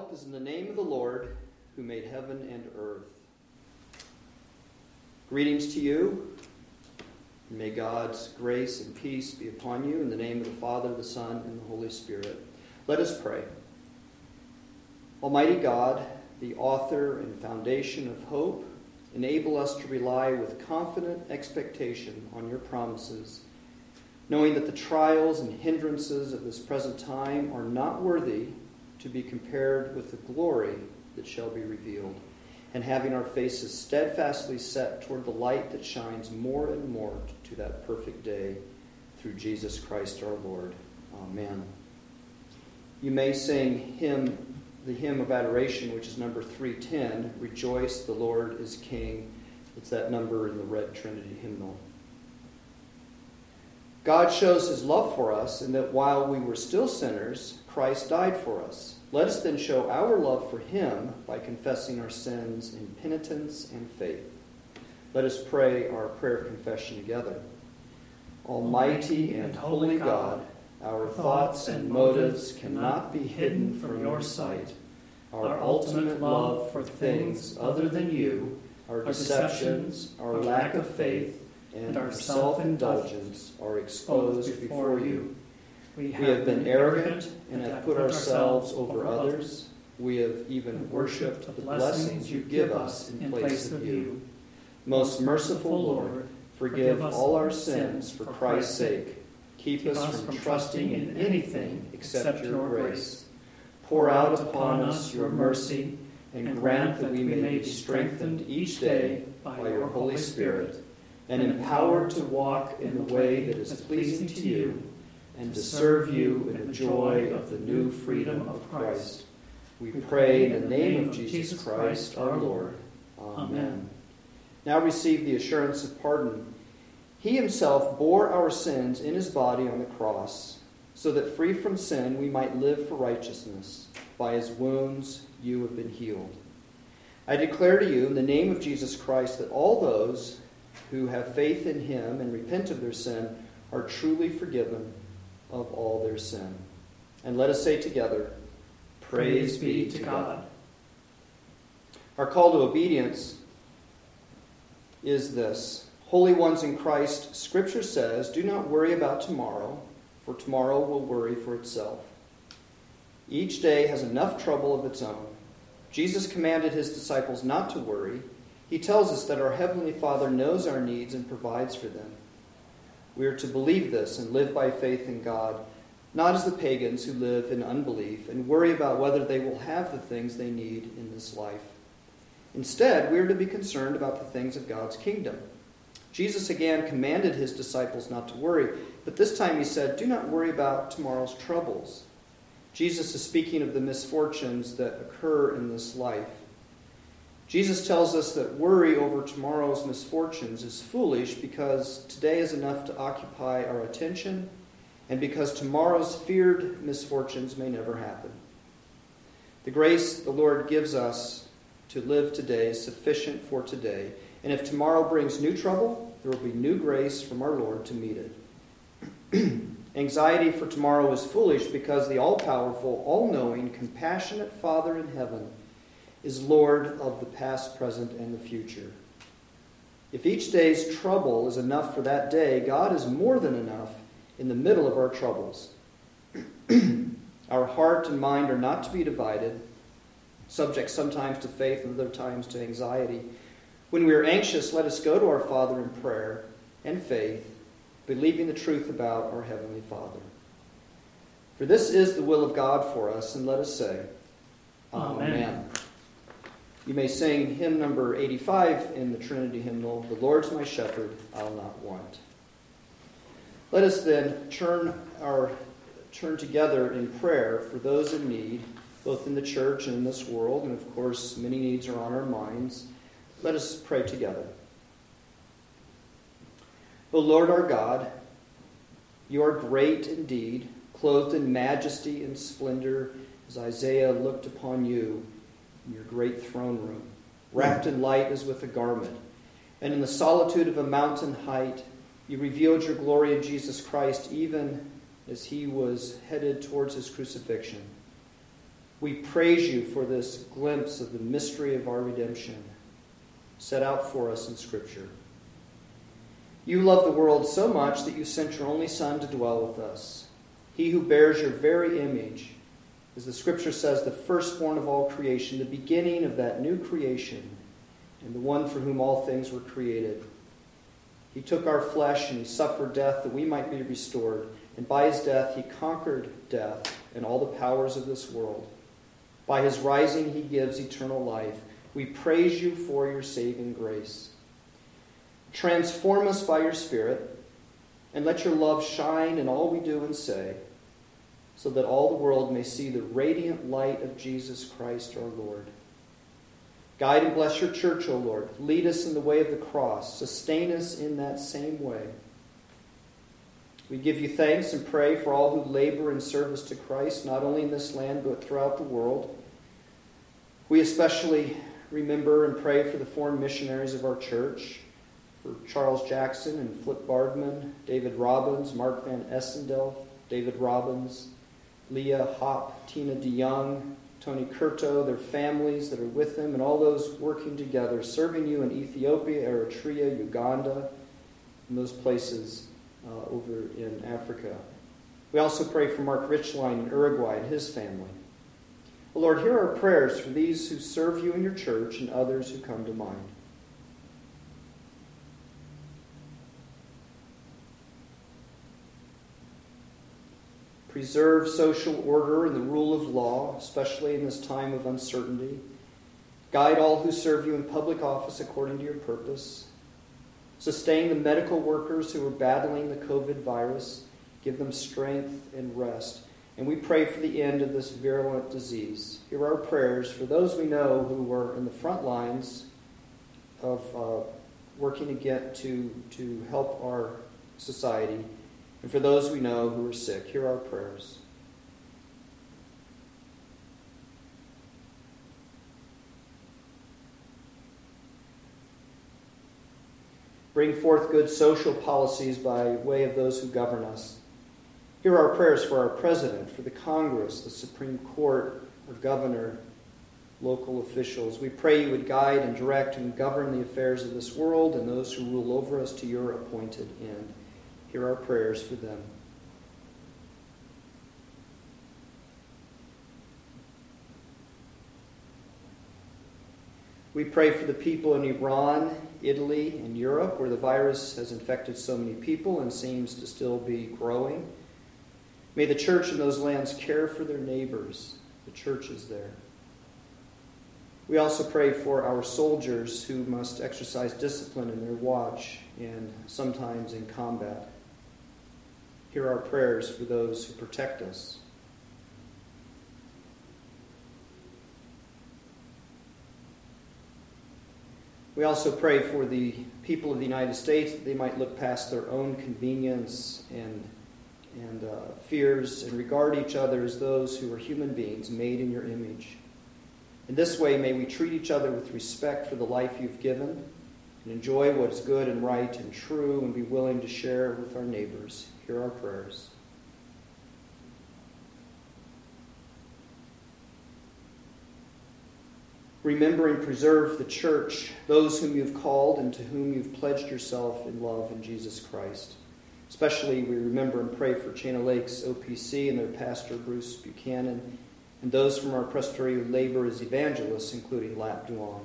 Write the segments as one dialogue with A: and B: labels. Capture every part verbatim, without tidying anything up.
A: help is in the name of the Lord, who made heaven and earth. Greetings to you. May God's grace and peace be upon you in the name of the Father, the Son, and the Holy Spirit. Let us pray. Almighty God, the author and foundation of hope, enable us to rely with confident expectation on your promises, knowing that the trials and hindrances of this present time are not worthy to be compared with the glory that shall be revealed, and having our faces steadfastly set toward the light that shines more and more to that perfect day, through Jesus Christ our Lord. Amen. You may sing hymn, the hymn of adoration, which is number three ten, Rejoice, the Lord is King. It's that number in the Red Trinity hymnal. God shows his love for us in that while we were still sinners, Christ died for us. Let us then show our love for him by confessing our sins in penitence and faith. Let us pray our prayer of confession together. Almighty and holy God, our thoughts and motives cannot be hidden from your sight. Our ultimate love for things other than you, our deceptions, our lack of faith, and our self-indulgence are exposed before you. We have been arrogant and have put ourselves over others. We have even worshipped the blessings you give us in place of you. Most merciful Lord, forgive all our sins for Christ's sake. Keep us from trusting in anything except your grace. Pour out upon us your mercy, and grant that we may be strengthened each day by your Holy Spirit, and empowered to walk in the way that is pleasing to you, and to serve you in the joy of the new freedom of Christ. We pray in the name of Jesus Christ our Lord. Amen. Now receive the assurance of pardon. He himself bore our sins in his body on the cross, so that free from sin we might live for righteousness. By his wounds you have been healed. I declare to you in the name of Jesus Christ that all those who have faith in him and repent of their sin are truly forgiven of all their sin. And let us say together, Praise be to God. Our call to obedience is this. Holy ones in Christ, Scripture says, do not worry about tomorrow, for tomorrow will worry for itself. Each day has enough trouble of its own. Jesus commanded his disciples not to worry. He tells us that our Heavenly Father knows our needs and provides for them. We are to believe this and live by faith in God, not as the pagans who live in unbelief and worry about whether they will have the things they need in this life. Instead, we are to be concerned about the things of God's kingdom. Jesus again commanded his disciples not to worry, but this time he said, do not worry about tomorrow's troubles. Jesus is speaking of the misfortunes that occur in this life. Jesus tells us that worry over tomorrow's misfortunes is foolish because today is enough to occupy our attention and because tomorrow's feared misfortunes may never happen. The grace the Lord gives us to live today is sufficient for today. And if tomorrow brings new trouble, there will be new grace from our Lord to meet it. Anxiety for tomorrow is foolish because the all-powerful, all-knowing, compassionate Father in heaven is Lord of the past, present, and the future. If each day's trouble is enough for that day, God is more than enough in the middle of our troubles. Our heart and mind are not to be divided, subject sometimes to faith and other times to anxiety. When we are anxious, let us go to our Father in prayer and faith, believing the truth about our Heavenly Father. For this is the will of God for us, and let us say, Amen. Amen. You may sing hymn number eighty-five in the Trinity hymnal, The Lord's my shepherd, I'll not want. Let us then turn our turn together in prayer for those in need, both in the church and in this world, and of course many needs are on our minds. Let us pray together. O Lord our God, you are great indeed, clothed in majesty and splendor, as Isaiah looked upon you in your great throne room, wrapped in light as with a garment. And in the solitude of a mountain height, you revealed your glory in Jesus Christ, even as he was headed towards his crucifixion. We praise you for this glimpse of the mystery of our redemption set out for us in Scripture. You love the world so much that you sent your only Son to dwell with us. He who bears your very image, as the Scripture says, the firstborn of all creation, the beginning of that new creation, and the one for whom all things were created. He took our flesh and he suffered death that we might be restored. And by his death he conquered death and all the powers of this world. By his rising he gives eternal life. We praise you for your saving grace. Transform us by your Spirit, and let your love shine in all we do and say, so that all the world may see the radiant light of Jesus Christ our Lord. Guide and bless your church, O Lord. Lead us in the way of the cross. Sustain us in that same way. We give you thanks and pray for all who labor in service to Christ, not only in this land, but throughout the world. We especially remember and pray for the foreign missionaries of our church, for Charles Jackson and Flip Bardman, David Robbins, Mark Van Essendel, David Robbins, Leah Hopp, Tina DeYoung, Tony Curto, their families that are with them, and all those working together, serving you in Ethiopia, Eritrea, Uganda, and those places uh, over in Africa. We also pray for Mark Richline in Uruguay and his family. Well, Lord, hear our prayers for these who serve you in your church and others who come to mind. Preserve social order and the rule of law, especially in this time of uncertainty. Guide all who serve you in public office according to your purpose. Sustain the medical workers who are battling the COVID virus. Give them strength and rest. And we pray for the end of this virulent disease. Hear our prayers for those we know who were in the front lines of uh, working to get to, to help our society. And for those we know who are sick, hear our prayers. Bring forth good social policies by way of those who govern us. Hear our prayers for our president, for the Congress, the Supreme Court, our governor, local officials. We pray you would guide and direct and govern the affairs of this world and those who rule over us to your appointed end. Hear our prayers for them. We pray for the people in Iran, Italy, and Europe, where the virus has infected so many people and seems to still be growing. May the church in those lands care for their neighbors, the churches there. We also pray for our soldiers who must exercise discipline in their watch and sometimes in combat. Hear our prayers for those who protect us. We also pray for the people of the United States that they might look past their own convenience and, and uh, fears and regard each other as those who are human beings made in your image. In this way, may we treat each other with respect for the life you've given and enjoy what is good and right and true and be willing to share with our neighbors. Hear our prayers. Remember and preserve the church, those whom you've called and to whom you've pledged yourself in love in Jesus Christ. Especially we remember and pray for Chaina Lakes O P C and their pastor Bruce Buchanan, and those from our presbytery who labor as evangelists, including Lap Duong.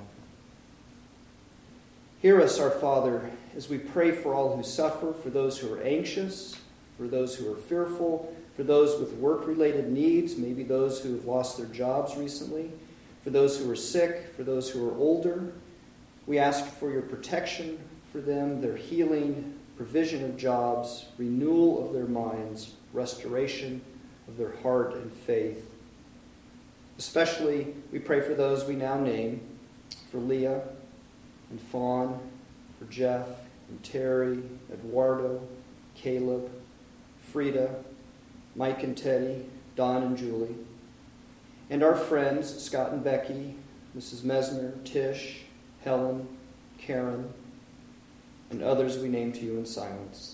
A: Hear us, our Father, as we pray for all who suffer, for those who are anxious, for those who are fearful, for those with work-related needs, maybe those who have lost their jobs recently, for those who are sick, for those who are older. We ask for your protection for them, their healing, provision of jobs, renewal of their minds, restoration of their heart and faith. Especially, we pray for those we now name, for Leah and Fawn, for Jeff and Terry, Eduardo, Caleb, Frida, Mike and Teddy, Don and Julie, and our friends, Scott and Becky, Missus Mesner, Tish, Helen, Karen, and others we name to you in silence.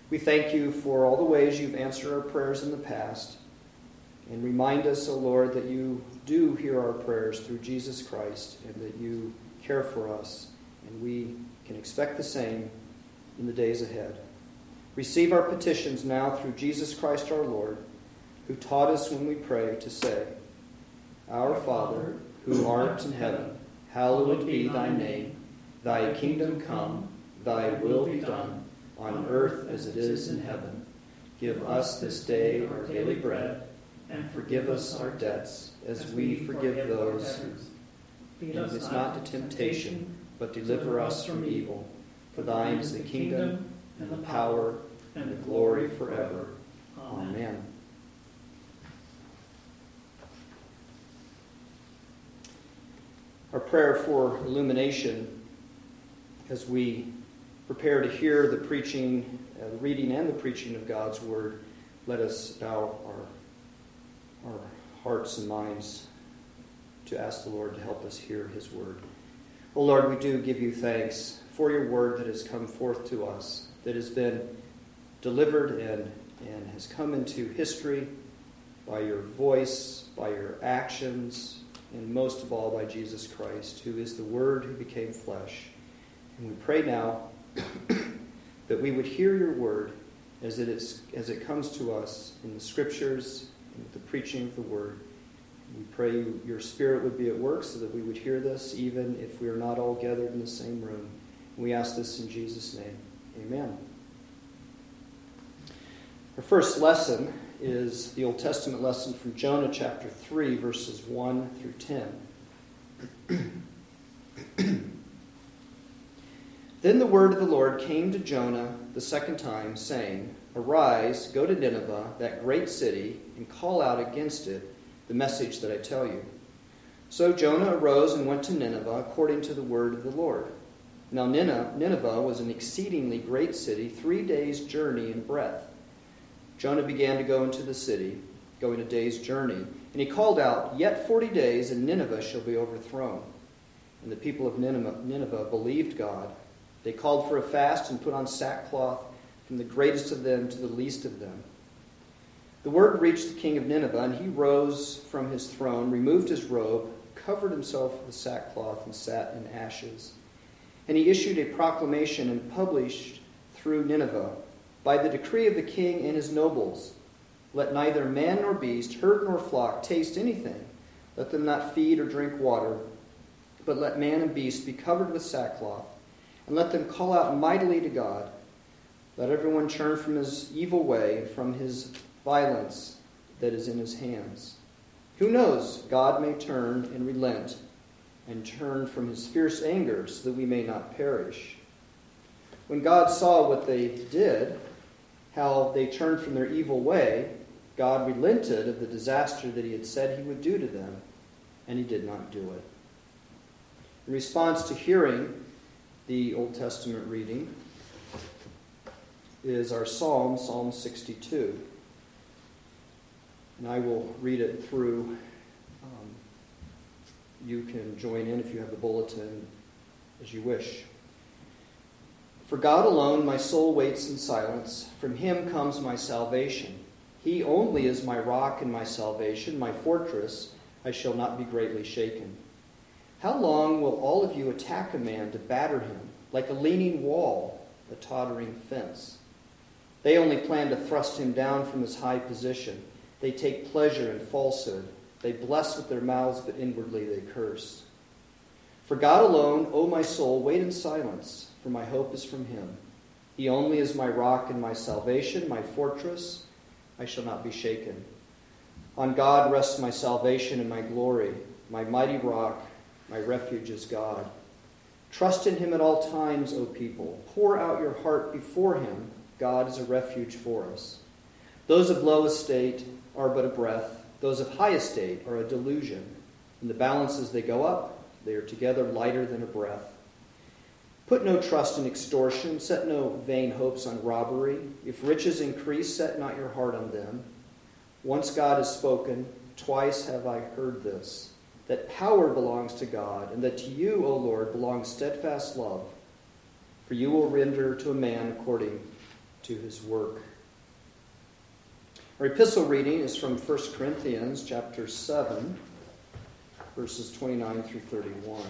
A: We thank you for all the ways you've answered our prayers in the past. And remind us, O Lord, that you do hear our prayers through Jesus Christ and that you care for us. And we can expect the same in the days ahead. Receive our petitions now through Jesus Christ our Lord, who taught us when we pray to say, Our Father, who art in heaven, hallowed be thy name. Thy kingdom come, thy will be done, on earth as it is in heaven. Give us this day our daily bread, and forgive us our debts, as we forgive those who lead us not to temptation, but deliver us from evil. For thine is the kingdom, and the power, and the glory forever. Amen. Our prayer for illumination as we prepare to hear the preaching, uh, the reading and the preaching of God's Word, let us bow our, our hearts and minds to ask the Lord to help us hear His Word. Oh Lord, we do give you thanks for your Word that has come forth to us, that has been delivered and, and has come into history by your voice, by your actions, and most of all by Jesus Christ, who is the Word who became flesh. And we pray now that we would hear your word as it is, as it comes to us in the Scriptures and with the preaching of the word. We pray you, your Spirit would be at work so that we would hear this even if we are not all gathered in the same room. And we ask this in Jesus' name. Amen. Our first lesson is the Old Testament lesson from Jonah chapter three, verses one through ten. Then the word of the Lord came to Jonah the second time, saying, Arise, go to Nineveh, that great city, and call out against it the message that I tell you. So Jonah arose and went to Nineveh according to the word of the Lord. Now Nineveh was an exceedingly great city, three days' journey in breadth. Jonah began to go into the city, going a day's journey, and he called out, Yet forty days, and Nineveh shall be overthrown. And the people of Nineveh, Nineveh believed God. They called for a fast and put on sackcloth, from the greatest of them to the least of them. The word reached the king of Nineveh, and he rose from his throne, removed his robe, covered himself with sackcloth, and sat in ashes. And he issued a proclamation and published through Nineveh, By the decree of the king and his nobles, let neither man nor beast, herd nor flock taste anything. Let them not feed or drink water, but let man and beast be covered with sackcloth, and let them call out mightily to God. Let everyone turn from his evil way, from his violence that is in his hands. Who knows, God may turn and relent, and turn from his fierce anger, so that we may not perish. When God saw what they did, how they turned from their evil way, God relented of the disaster that he had said he would do to them, and he did not do it. In response to hearing the Old Testament reading is our psalm, Psalm sixty-two. And I will read it through. Um, you can join in if you have the bulletin as you wish. For God alone my soul waits in silence. From him comes my salvation. He only is my rock and my salvation, my fortress. I shall not be greatly shaken. How long will all of you attack a man to batter him, like a leaning wall, a tottering fence? They only plan to thrust him down from his high position. They take pleasure in falsehood. They bless with their mouths, but inwardly they curse. For God alone, O my soul, wait in silence, for my hope is from him. He only is my rock and my salvation, my fortress. I shall not be shaken. On God rests my salvation and my glory, my mighty rock. My refuge is God. Trust in him at all times, O people. Pour out your heart before him. God is a refuge for us. Those of low estate are but a breath. Those of high estate are a delusion. In the balances they go up. They are together lighter than a breath. Put no trust in extortion. Set no vain hopes on robbery. If riches increase, set not your heart on them. Once God has spoken, twice have I heard this, that power belongs to God, and that to you, O Lord, belongs steadfast love. For you will render to a man according to his work. Our epistle reading is from First Corinthians chapter seven, verses twenty-nine through thirty-one.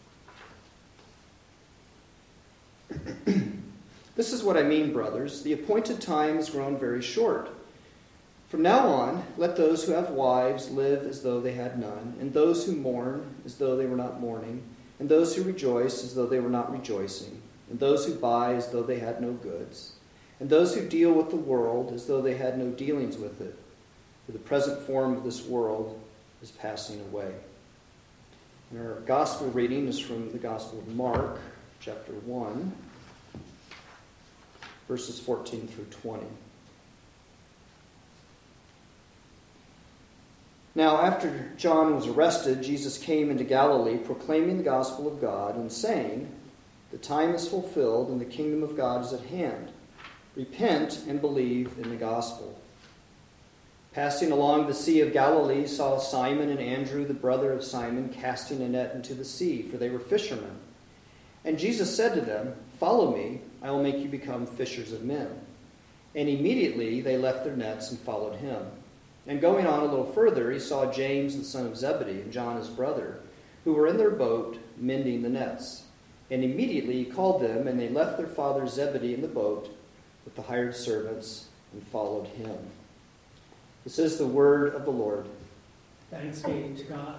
A: This is what I mean, brothers. The appointed time has grown very short. From now on, let those who have wives live as though they had none, and those who mourn as though they were not mourning, and those who rejoice as though they were not rejoicing, and those who buy as though they had no goods, and those who deal with the world as though they had no dealings with it. For the present form of this world is passing away. And our gospel reading is from the Gospel of Mark, chapter one, verses fourteen through twenty. Now, after John was arrested, Jesus came into Galilee, proclaiming the gospel of God and saying, "The time is fulfilled and the kingdom of God is at hand. Repent and believe in the gospel." Passing along the Sea of Galilee, saw Simon and Andrew, the brother of Simon, casting a net into the sea, for they were fishermen. And Jesus said to them, "Follow me, I will make you become fishers of men." And immediately they left their nets and followed him. And going on a little further, he saw James the son of Zebedee and John his brother, who were in their boat mending the nets. And immediately he called them, and they left their father Zebedee in the boat with the hired servants and followed him. This is the word of the Lord.
B: Thanks be to God.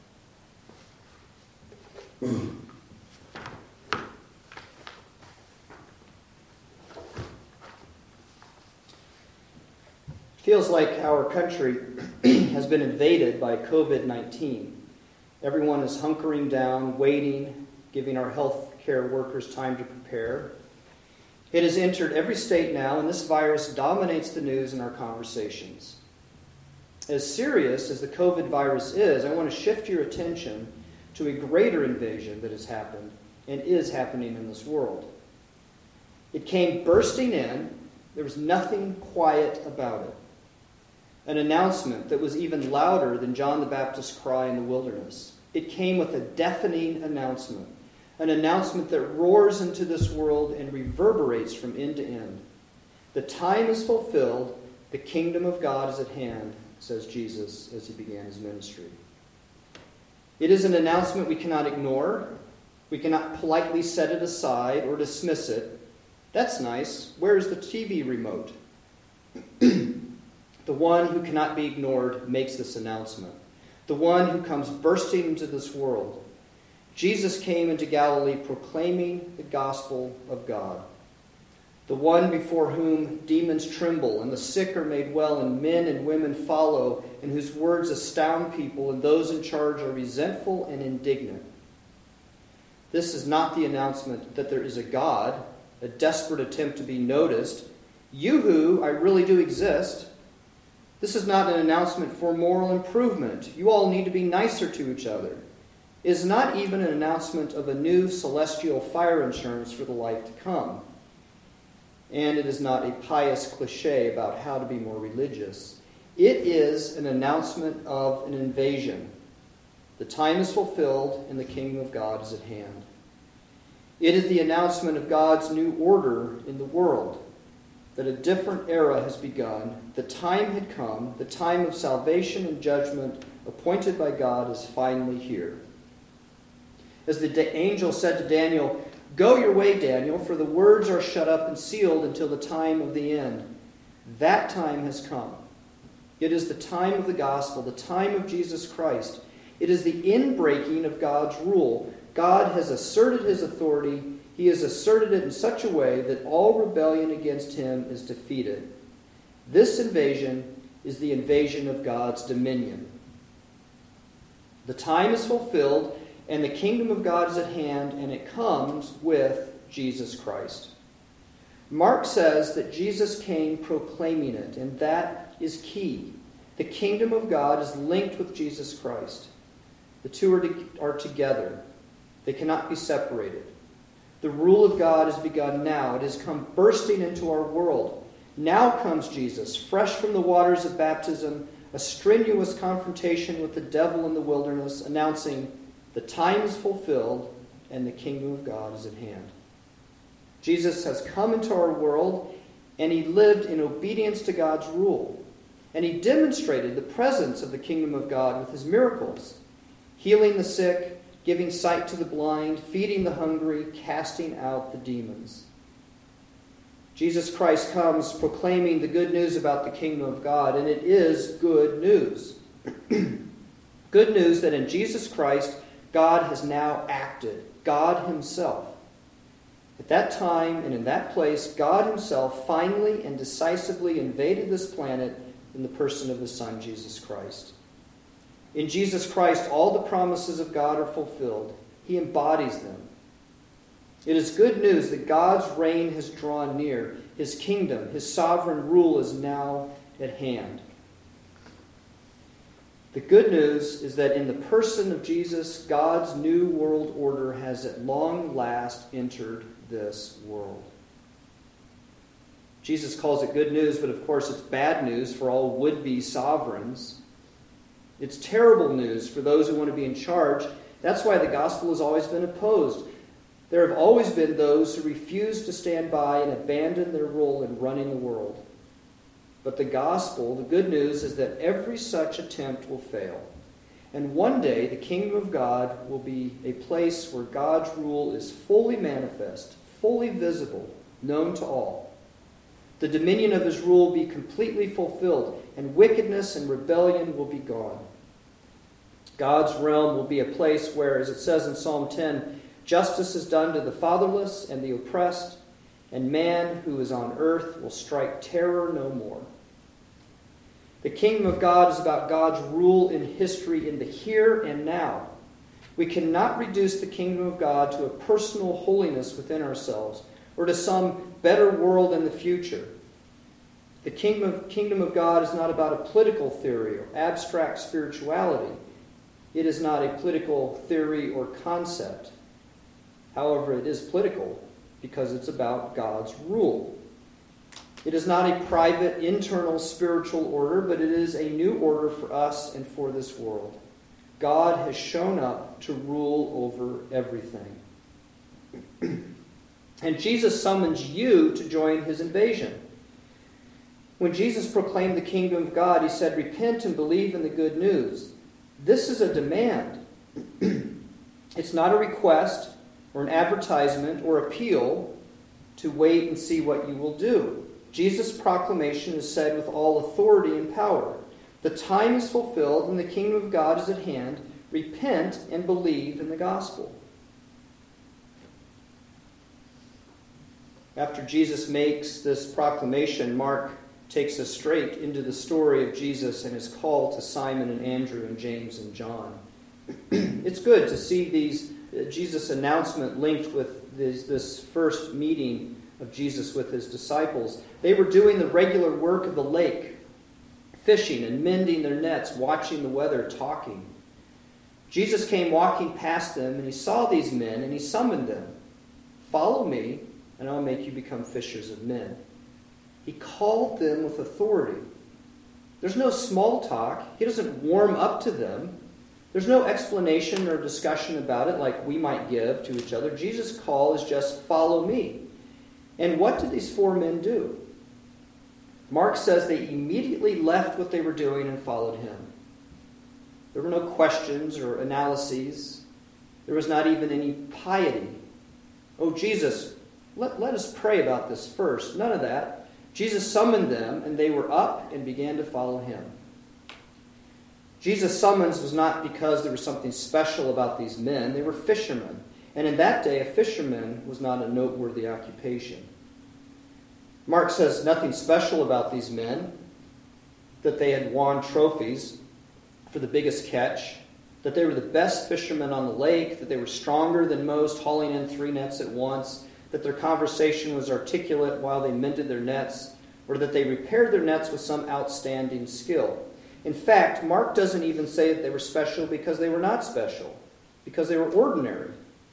A: Feels like our country has been invaded by covid nineteen. Everyone is hunkering down, waiting, giving our health care workers time to prepare. It has entered every state now, and this virus dominates the news and our conversations. As serious as the COVID virus is, I want to shift your attention to a greater invasion that has happened and is happening in this world. It came bursting in. There was nothing quiet about it. An announcement that was even louder than John the Baptist's cry in the wilderness. It came with a deafening announcement, an announcement that roars into this world and reverberates from end to end. The time is fulfilled, the kingdom of God is at hand, says Jesus as he began his ministry. It is an announcement we cannot ignore. We cannot politely set it aside or dismiss it. That's nice. Where is the T V remote? The one who cannot be ignored makes this announcement. The one who comes bursting into this world. Jesus came into Galilee proclaiming the gospel of God. The one before whom demons tremble and the sick are made well and men and women follow, and whose words astound people and those in charge are resentful and indignant. This is not the announcement that there is a God, a desperate attempt to be noticed. You-hoo, I really do exist. This is not an announcement for moral improvement. You all need to be nicer to each other. It is not even an announcement of a new celestial fire insurance for the life to come. And it is not a pious cliche about how to be more religious. It is an announcement of an invasion. The time is fulfilled and the kingdom of God is at hand. It is the announcement of God's new order in the world, that a different era has begun. The time had come. The time of salvation and judgment appointed by God is finally here. As the angel said to Daniel, "Go your way, Daniel, for the words are shut up and sealed until the time of the end." That time has come. It is the time of the gospel, the time of Jesus Christ. It is the inbreaking of God's rule. God has asserted his authority. He has asserted it in such a way that all rebellion against him is defeated. This invasion is the invasion of God's dominion. The time is fulfilled, and the kingdom of God is at hand, and it comes with Jesus Christ. Mark says that Jesus came proclaiming it, and that is key. The kingdom of God is linked with Jesus Christ. The two are, to, are together. They cannot be separated. The rule of God has begun now. It has come bursting into our world. Now comes Jesus, fresh from the waters of baptism, a strenuous confrontation with the devil in the wilderness, announcing, the time is fulfilled and the kingdom of God is at hand. Jesus has come into our world. and he lived in obedience to God's rule. And he demonstrated the presence of the kingdom of God with his miracles, healing the sick, giving sight to the blind, feeding the hungry, casting out the demons. Jesus Christ comes proclaiming the good news about the kingdom of God, and it is good news. Good news that in Jesus Christ, God has now acted, God himself. At that time and in that place, God himself finally and decisively invaded this planet in the person of his Son, Jesus Christ. In Jesus Christ, all the promises of God are fulfilled. He embodies them. It is good news that God's reign has drawn near. His kingdom, his sovereign rule is now at hand. The good news is that in the person of Jesus, God's new world order has at long last entered this world. Jesus calls it good news, but of course it's bad news for all would-be sovereigns. It's terrible news for those who want to be in charge. That's why the gospel has always been opposed. There have always been those who refuse to stand by and abandon their role in running the world. But the gospel, the good news, is that every such attempt will fail. And one day the kingdom of God will be a place where God's rule is fully manifest, fully visible, known to all. The dominion of his rule will be completely fulfilled, and wickedness and rebellion will be gone. God's realm will be a place where, as it says in Psalm ten, justice is done to the fatherless and the oppressed, and man who is on earth will strike terror no more. The kingdom of God is about God's rule in history in the here and now. We cannot reduce the kingdom of God to a personal holiness within ourselves or to some better world in the future. The kingdom of, kingdom of God is not about a political theory or abstract spirituality. It is not a political theory or concept. However, it is political because it's about God's rule. It is not a private, internal spiritual order, but it is a new order for us and for this world. God has shown up to rule over everything. And Jesus summons you to join his invasion. When Jesus proclaimed the kingdom of God, he said, "Repent and believe in the good news." This is a demand. It's not a request or an advertisement or appeal to wait and see what you will do. Jesus' proclamation is said with all authority and power. The time is fulfilled and the kingdom of God is at hand. Repent and believe in the gospel. After Jesus makes this proclamation, Mark takes us straight into the story of Jesus and his call to Simon and Andrew and James and John. It's good to see these uh, Jesus' announcement linked with this, this first meeting of Jesus with his disciples. They were doing the regular work of the lake, fishing and mending their nets, watching the weather, talking. Jesus came walking past them, and he saw these men, and he summoned them. "Follow me, and I'll make you become fishers of men." He called them with authority. There's no small talk. He doesn't warm up to them. There's no explanation or discussion about it like we might give to each other. Jesus' call is just, "Follow me." And what did these four men do? Mark says they immediately left what they were doing and followed him. There were no questions or analyses. There was not even any piety. "Oh, Jesus, let, let us pray about this first." None of that. Jesus summoned them, and they were up and began to follow him. Jesus' summons was not because there was something special about these men. They were fishermen. And in that day, a fisherman was not a noteworthy occupation. Mark says nothing special about these men, that they had won trophies for the biggest catch, that they were the best fishermen on the lake, that they were stronger than most, hauling in three nets at once, that their conversation was articulate while they mended their nets, or that they repaired their nets with some outstanding skill. In fact, Mark doesn't even say that they were special because they were not special, because they were ordinary.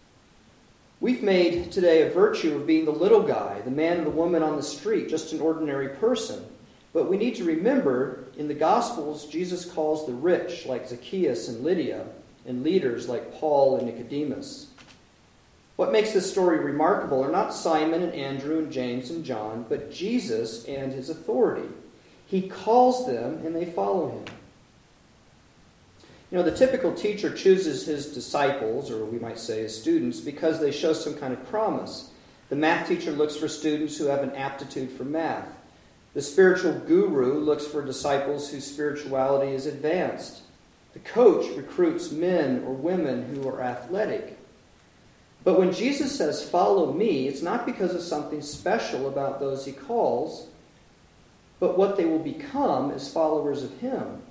A: We've made today a virtue of being the little guy, the man and the woman on the street, just an ordinary person. But we need to remember, in the Gospels, Jesus calls the rich, like Zacchaeus and Lydia, and leaders like Paul and Nicodemus. What makes this story remarkable are not Simon and Andrew and James and John, but Jesus and his authority. He calls them and they follow him. You know, the typical teacher chooses his disciples, or we might say his students, because they show some kind of promise. The math teacher looks for students who have an aptitude for math. The spiritual guru looks for disciples whose spirituality is advanced. The coach recruits men or women who are athletic. But when Jesus says, "Follow me," it's not because of something special about those he calls, but what they will become as followers of him.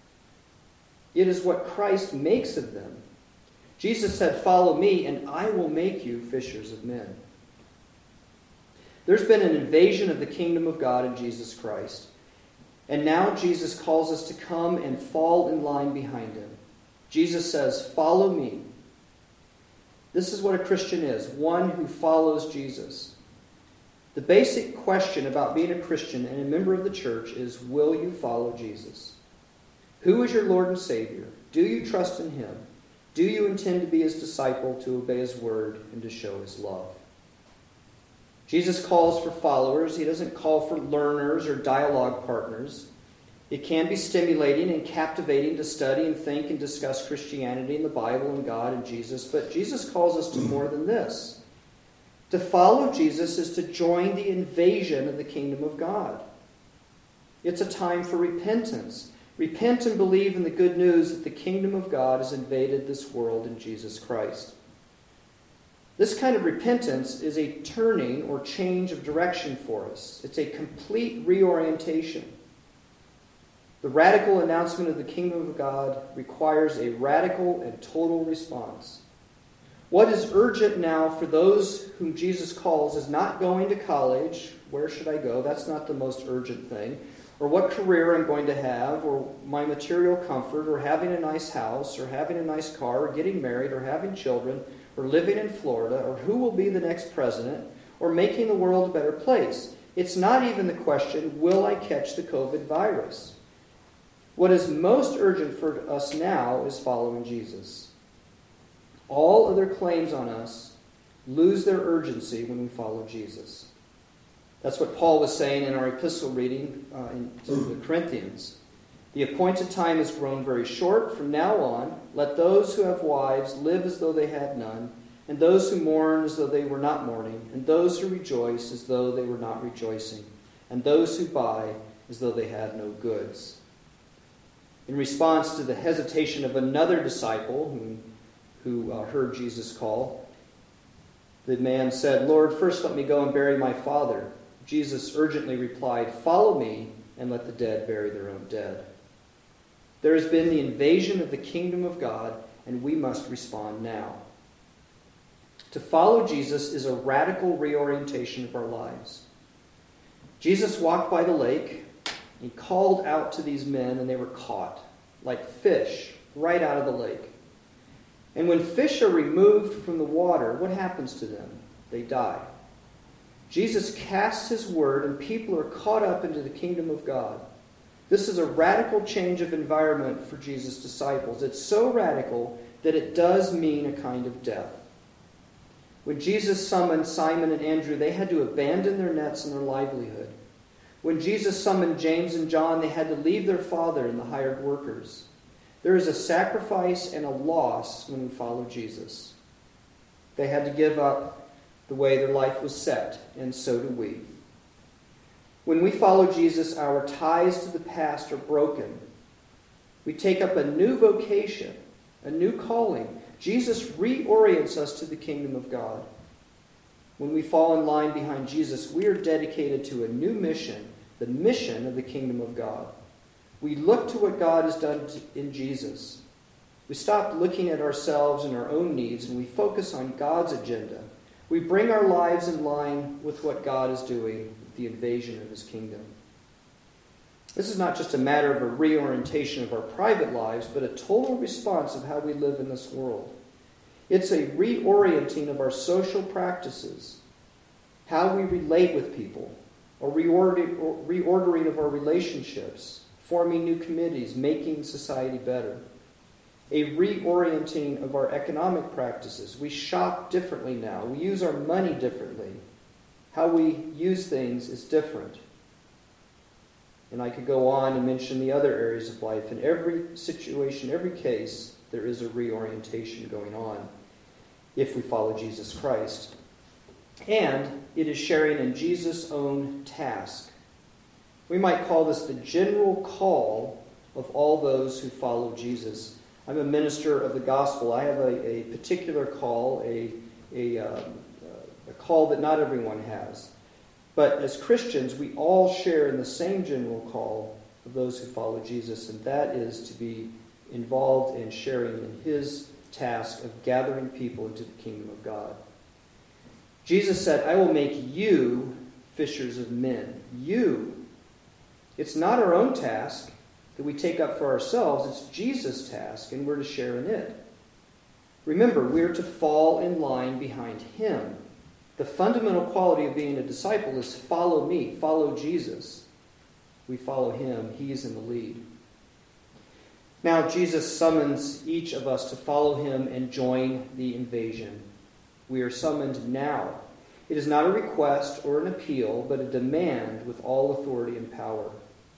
A: It is what Christ makes of them. Jesus said, "Follow me, and I will make you fishers of men." There's been an invasion of the kingdom of God in Jesus Christ. And now Jesus calls us to come and fall in line behind him. Jesus says, "Follow me." This is what a Christian is, one who follows Jesus. The basic question about being a Christian and a member of the church is, will you follow Jesus? Who is your Lord and Savior? Do you trust in him? Do you intend to be his disciple, to obey his word, and to show his love? Jesus calls for followers. He doesn't call for learners or dialogue partners. It can be stimulating and captivating to study and think and discuss Christianity and the Bible and God and Jesus, but Jesus calls us to more than this. To follow Jesus is to join the invasion of the kingdom of God. It's a time for repentance. Repent and believe in the good news that the kingdom of God has invaded this world in Jesus Christ. This kind of repentance is a turning or change of direction for us. It's a complete reorientation. The radical announcement of the kingdom of God requires a radical and total response. What is urgent now for those whom Jesus calls is not going to college. Where should I go? That's not the most urgent thing. Or what career I'm going to have, or my material comfort, or having a nice house, or having a nice car, or getting married, or having children, or living in Florida, or who will be the next president, or making the world a better place. It's not even the question, will I catch the COVID virus? What is most urgent for us now is following Jesus. All other claims on us lose their urgency when we follow Jesus. That's what Paul was saying in our epistle reading uh, in, to the Corinthians. The appointed time has grown very short. From now on, let those who have wives live as though they had none, and those who mourn as though they were not mourning, and those who rejoice as though they were not rejoicing, and those who buy as though they had no goods. In response to the hesitation of another disciple who, who uh, heard Jesus call, the man said, "Lord, first let me go and bury my father." Jesus urgently replied, "Follow me and let the dead bury their own dead." There has been the invasion of the kingdom of God, and we must respond now. To follow Jesus is a radical reorientation of our lives. Jesus walked by the lake. He called out to these men, and they were caught like fish right out of the lake. And when fish are removed from the water, what happens to them? They die. Jesus casts his word, and people are caught up into the kingdom of God. This is a radical change of environment for Jesus' disciples. It's so radical that it does mean a kind of death. When Jesus summoned Simon and Andrew, they had to abandon their nets and their livelihood. When Jesus summoned James and John, they had to leave their father and the hired workers. There is a sacrifice and a loss when we follow Jesus. They had to give up the way their life was set, and so do we. When we follow Jesus, our ties to the past are broken. We take up a new vocation, a new calling. Jesus reorients us to the kingdom of God. When we fall in line behind Jesus, we are dedicated to a new mission, the mission of the kingdom of God. We look to what God has done in Jesus. We stop looking at ourselves and our own needs, and we focus on God's agenda. We bring our lives in line with what God is doing, the invasion of his kingdom. This is not just a matter of a reorientation of our private lives, but a total response of how we live in this world. It's a reorienting of our social practices, how we relate with people, a reordering, or reordering of our relationships, forming new committees, making society better. a reorienting of our economic practices. We shop differently now. We use our money differently. How we use things is different. And I could go on and mention the other areas of life. In every situation, every case, there is a reorientation going on if we follow Jesus Christ. And it is sharing in Jesus' own task. We might call this the general call of all those who follow Jesus. I'm a minister of the gospel. I have a, a particular call, a, a, um, a call that not everyone has. But as Christians, we all share in the same general call of those who follow Jesus, and that is to be involved in sharing in his task of gathering people into the kingdom of God. Jesus said, I will make you fishers of men. You. It's not our own task that we take up for ourselves. It's Jesus' task, and we're to share in it. Remember, we're to fall in line behind him. The fundamental quality of being a disciple is follow me, follow Jesus. We follow him. He's in the lead. Now, Jesus summons each of us to follow him and join the invasion. We are summoned now. It is not a request or an appeal, but a demand with all authority and power.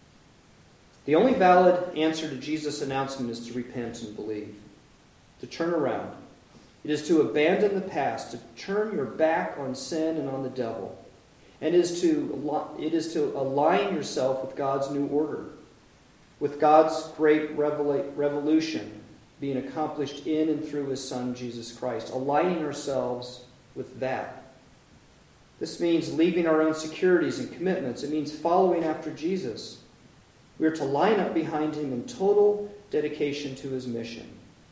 A: The only valid answer to Jesus' announcement is to repent and believe, to turn around. It is to abandon the past, to turn your back on sin and on the devil. And it is to, it is to align yourself with God's new order, with God's great revela- revolution being accomplished in and through his Son, Jesus Christ, aligning ourselves with that. This means leaving our own securities and commitments. It means following after Jesus. We are to line up behind him in total dedication to his mission.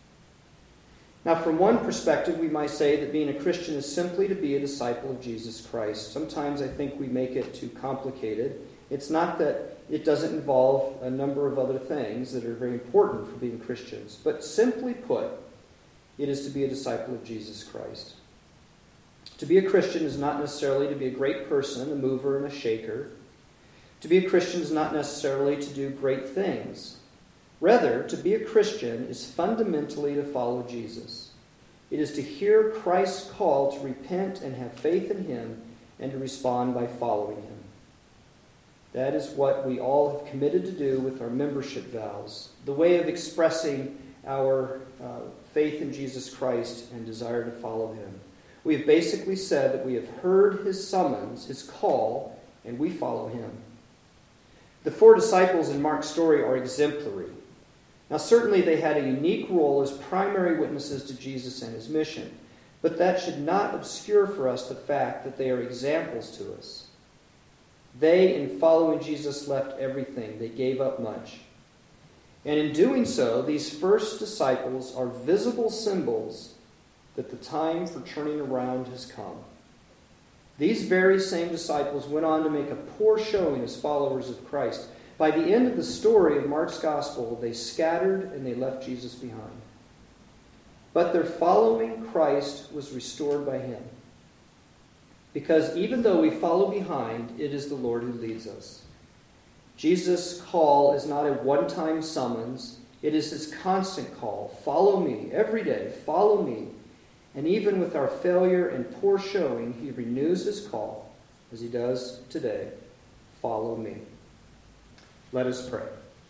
A: Now, from one perspective, we might say that being a Christian is simply to be a disciple of Jesus Christ. Sometimes I think we make it too complicated. It's not that it doesn't involve a number of other things that are very important for being Christians. But simply put, it is to be a disciple of Jesus Christ. To be a Christian is not necessarily to be a great person, a mover and a shaker. To be a Christian is not necessarily to do great things. Rather, to be a Christian is fundamentally to follow Jesus. It is to hear Christ's call to repent and have faith in him and to respond by following him. That is what we all have committed to do with our membership vows, the way of expressing our uh, faith in Jesus Christ and desire to follow him. We have basically said that we have heard his summons, his call, and we follow him. The four disciples in Mark's story are exemplary. Now, certainly they had a unique role as primary witnesses to Jesus and his mission, but that should not obscure for us the fact that they are examples to us. They, in following Jesus, left everything. They gave up much. And in doing so, these first disciples are visible symbols that the time for turning around has come. These very same disciples went on to make a poor showing as followers of Christ. By the end of the story of Mark's Gospel, they scattered and they left Jesus behind. But their following Christ was restored by him. Because even though we follow behind, it is the Lord who leads us. Jesus' call is not a one-time summons. It is his constant call. Follow me every day. Follow me. And even with our failure and poor showing, he renews his call, as he does today. Follow me. Let us pray.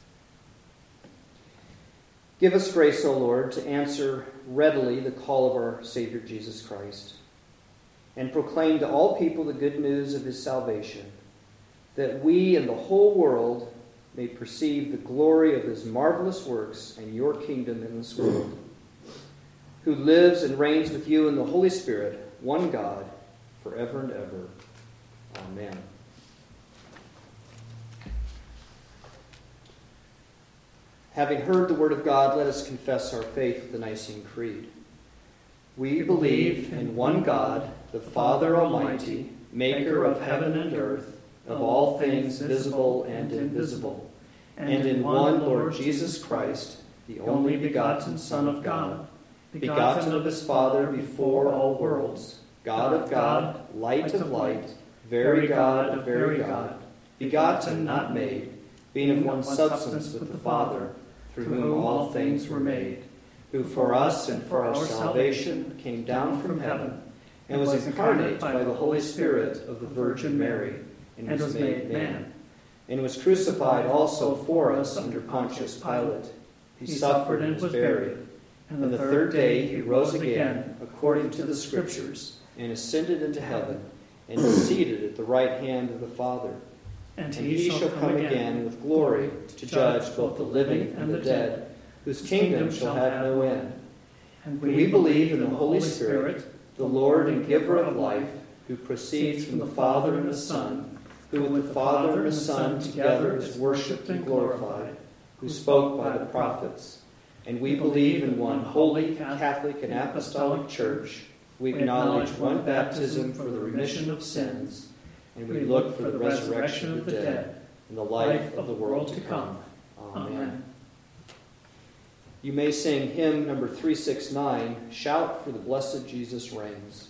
A: Give us grace, O Lord, to answer readily the call of our Savior Jesus Christ, and proclaim to all people the good news of his salvation, that we and the whole world may perceive the glory of his marvelous works and your kingdom in this world, who lives and reigns with you in the Holy Spirit, one God, forever and ever. Amen. Having heard the word of God, let us confess our faith with the Nicene Creed. We believe in one God, the Father Almighty, maker of heaven and earth, of all things visible and invisible, and in one Lord Jesus Christ, the only begotten Son of God, begotten of his Father before all worlds, God of God, light of light, very God of very God, begotten, not made, being of one substance with the Father, through whom all things were made, who for us and for our salvation came down from heaven, and was incarnate by the Holy Spirit of the Virgin Mary, and was made man, and was crucified also for us under Pontius Pilate. He suffered and was buried, and the third day he rose again, according to the Scriptures, and ascended into heaven, and is seated at the right hand of the Father. And he shall come again with glory to judge both the living and the dead, whose kingdom shall have no end. And we believe in the Holy Spirit, the Lord and giver of life, who proceeds from the Father and the Son, who with the Father and the Son together is worshipped and glorified, who spoke by the prophets. And we believe in one holy, Catholic, and Apostolic Church. We acknowledge one baptism for the remission of sins, and we look for the resurrection of the dead and the life of the world to come. Amen. You may sing hymn number three sixty-nine, Shout for the Blessed Jesus Reigns.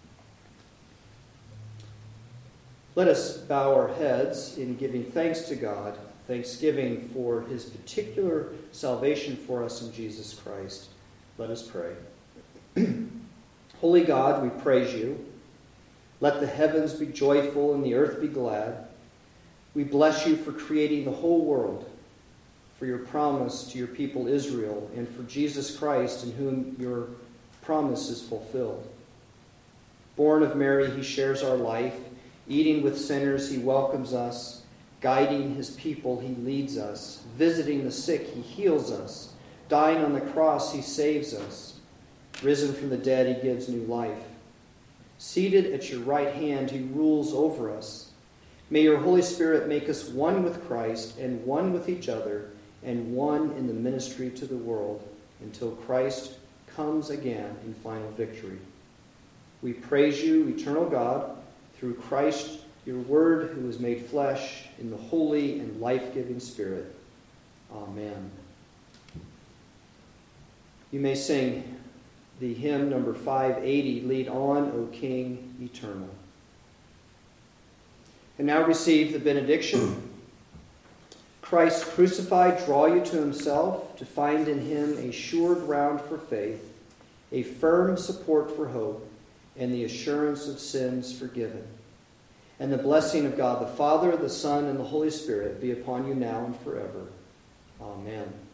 A: Let us bow our heads in giving thanks to God, thanksgiving for his particular salvation for us in Jesus Christ. Let us pray. Holy God, we praise you. Let the heavens be joyful and the earth be glad. We bless you for creating the whole world, for your promise to your people Israel, and for Jesus Christ, in whom your promise is fulfilled. Born of Mary, he shares our life. Eating with sinners, he welcomes us. Guiding his people, he leads us. Visiting the sick, he heals us. Dying on the cross, he saves us. Risen from the dead, he gives new life. Seated at your right hand, he rules over us. May your Holy Spirit make us one with Christ and one with each other and one in the ministry to the world until Christ comes again in final victory. We praise you, eternal God, through Christ, your Word, who was made flesh, in the holy and life-giving Spirit. Amen. You may sing the hymn number five eighty, Lead On, O King Eternal. And now receive the benediction. Christ crucified, draw you to himself, to find in him a sure ground for faith, a firm support for hope, and the assurance of sins forgiven. And the blessing of God the Father, the Son, and the Holy Spirit be upon you now and forever. Amen.